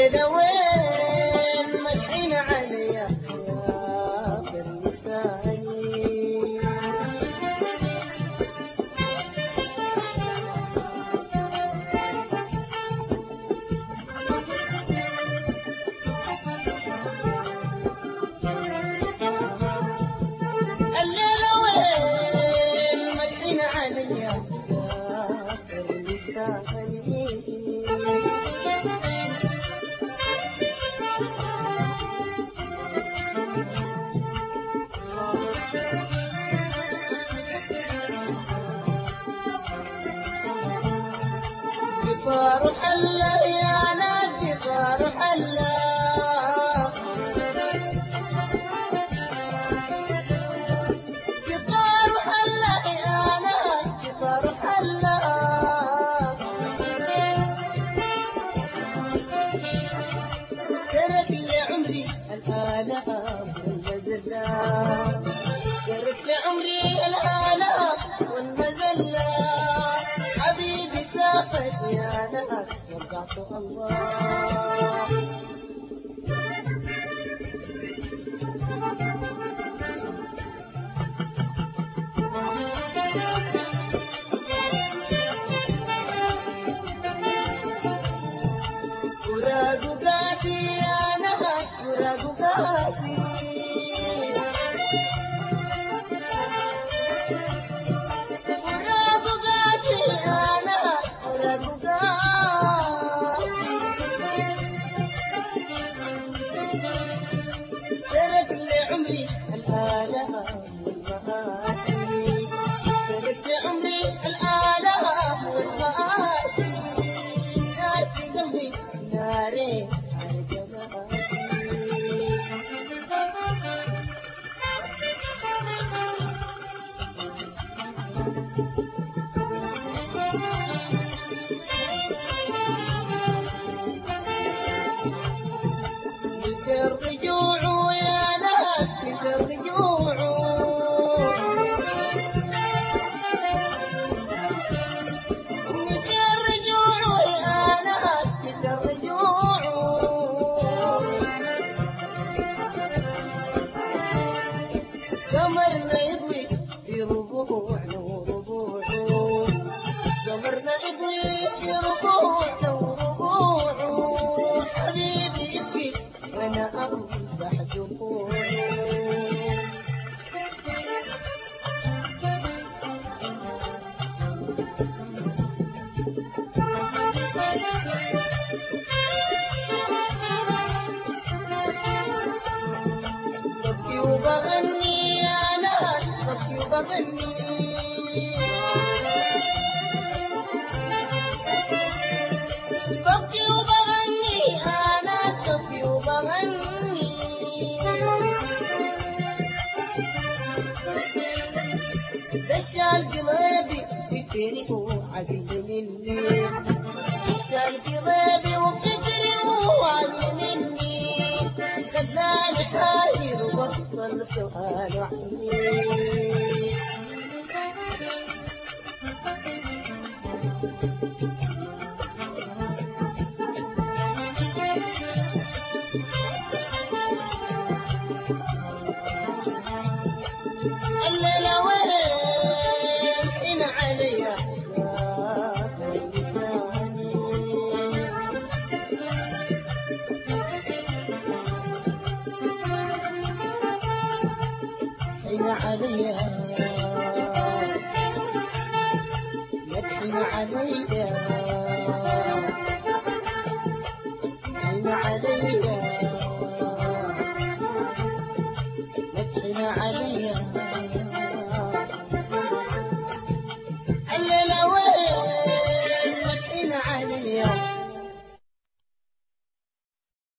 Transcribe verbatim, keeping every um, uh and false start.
الليلة وين مدحين علي يا فرد ثاني. الليلة وين مدحين علي يا فرد ثاني. قطار حلا يا ناس قطار حلا، قطار حلا يا ناس قطار حلا. ترك لي عمري الآلاف والمذلة، ترك لي عمري الآلاف والمذلة. حبيبي سافت يا ناس وقعت الله. فراق قاسي يا ناس فراق قاسي، ترك لي عمري الآلاف والمآسي، ترك لي عمري الآلاف والمآسي. نار في قلبي نارين على جناتي. الرجوع يا ناس مثل الرجوع، مثل الرجوع يا ناس مثل الرجوع. قمرنا يضوي في ربوعنا وربوعه، قمرنا يضوي في ربوعنا وربوعه. حبيبي يبكي وانا امسح دموعي. ببكي وبغني يا ناس ببكي وبغني، ببكي وبغني انا ببكي وبغني. دشال قلبي فكري وعزل مني، دشال قلبي وفكري وعزل مني. خلاني حاير وبطل سؤال عني. الليلة وين حين علي يا فرد ثاني. حين علي حين علي حين علي حين علي